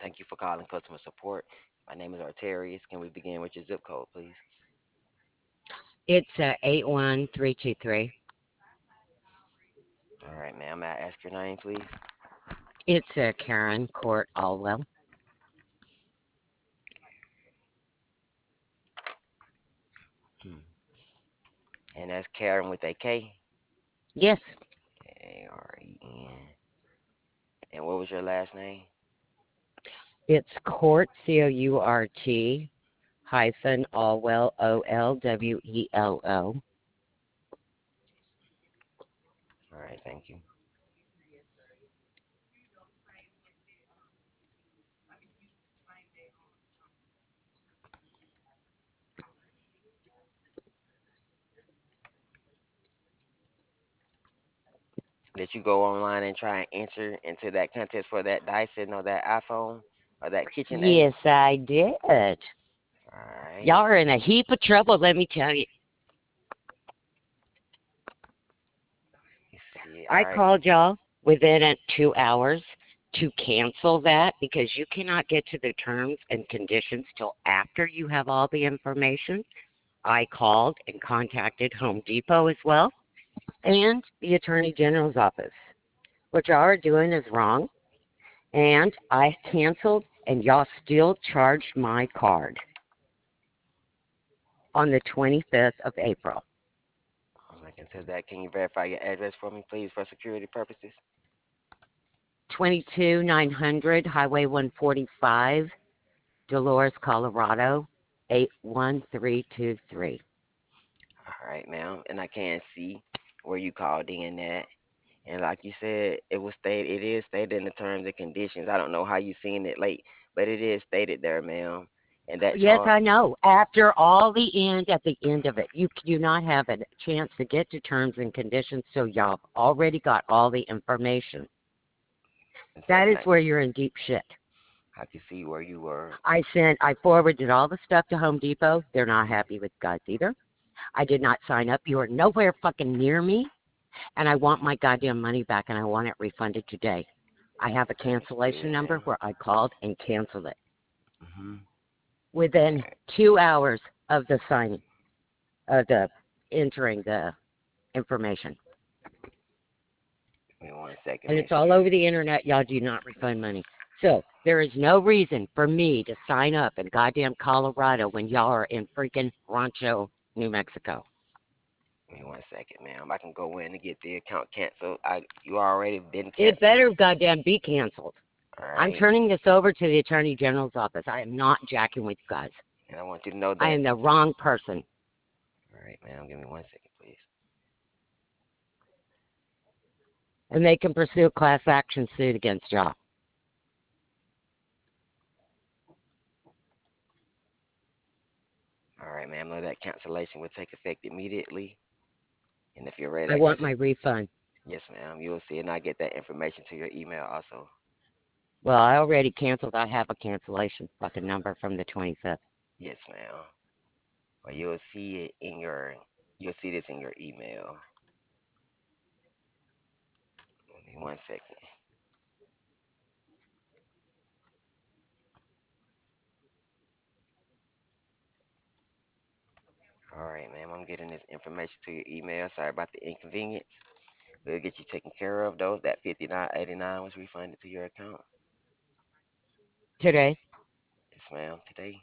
Thank you for calling customer support. My name is Arterius. Can we begin with your zip code, please? It's 81323. All right, ma'am. May I ask your name, please? It's Karen Court Allwell. Hmm. And that's Karen with a K. Yes, Karen. And what was your last name? it's Court, Court, hyphen Allwell, Olwello. All right, thank you. Did you go online and try and enter into that contest for that Dyson or that iPhone or that KitchenAid? Yes, I did. All right. Y'all are in a heap of trouble, let me tell you. You see. All I right. called y'all within 2 hours to cancel that because you cannot get to the terms and conditions till after you have all the information. I called and contacted Home Depot as well and the Attorney General's office. What y'all are doing is wrong, and I canceled, and y'all still charged my card on the 25th of April. I can tell that. Can you verify your address for me, please, for security purposes? 22900 Highway 145, Dolores, Colorado, 81323. All right, ma'am. And I can see where you called in at. And like you said, it is stated in the terms and conditions. I don't know how you seen it late, but it is stated there, ma'am. And that Yes, charge, I know. After all at the end of it, you do not have a chance to get to terms and conditions, so y'all already got all the information. one That second, is where you're in deep shit. I can see where you were. I forwarded all the stuff to Home Depot. They're not happy with guys either. I did not sign up. You are nowhere fucking near me, and I want my goddamn money back, and I want it refunded today. I have a cancellation Understood, number ma'am. where I called and canceled it Mhm. within 2 hours of the signing, of the entering the information. Give me 1 second, And Miss it's all Karen. over the internet. Y'all do not refund money. So there is no reason for me to sign up in goddamn Colorado when y'all are in freaking Rancho, New Mexico. Give me 1 second, ma'am. I can go in and get the account canceled. You already been It canceled. better goddamn be canceled. All I'm right. turning this over to the Attorney General's office. I am not jacking with you guys. And I want you to know I that. am the wrong person. All right, ma'am. Give me 1 second, please. And they can pursue a class action suit against y'all. All right, ma'am. Know that cancellation will take effect immediately. And if you're ready, I I can want just my refund. yes, ma'am. You'll see, and I get that information to your email also. Well, I already canceled. I have a cancellation fucking number from the 25th. Yes, ma'am. Well, you'll see this in your email. Give me 1 second. All right, ma'am. I'm getting this information to your email. Sorry about the inconvenience. We'll get you taken care of, though. That 59.89 was refunded to your account. Today, Yes, ma'am. Today.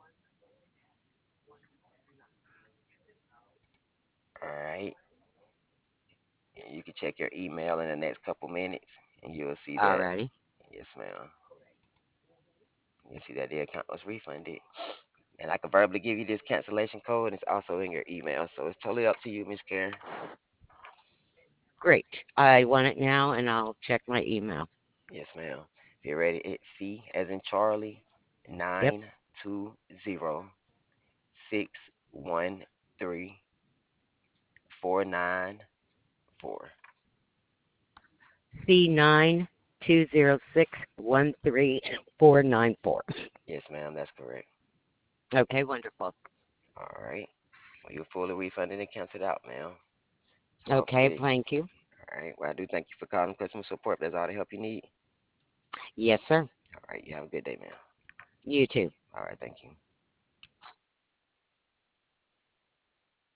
All right. And you can check your email in the next couple minutes, and you'll see that. already. Yes, ma'am. You'll see that the account was refunded. And I can verbally give you this cancellation code. It's also in your email, so it's totally up to you, Miss Karen. Great. I want it now, and I'll check my email. Yes, ma'am. If you're ready, it's C as in Charlie, Yep. 920 613 494. C920613 Yes, ma'am, that's correct. Okay, wonderful. All right. Well, you're fully refunded and canceled out, ma'am. So Okay, hopefully, thank you. all right. Well, I do thank you for calling customer support. That's all the help you need. Yes, sir. All right. You have a good day, man. You too. All right. Thank you.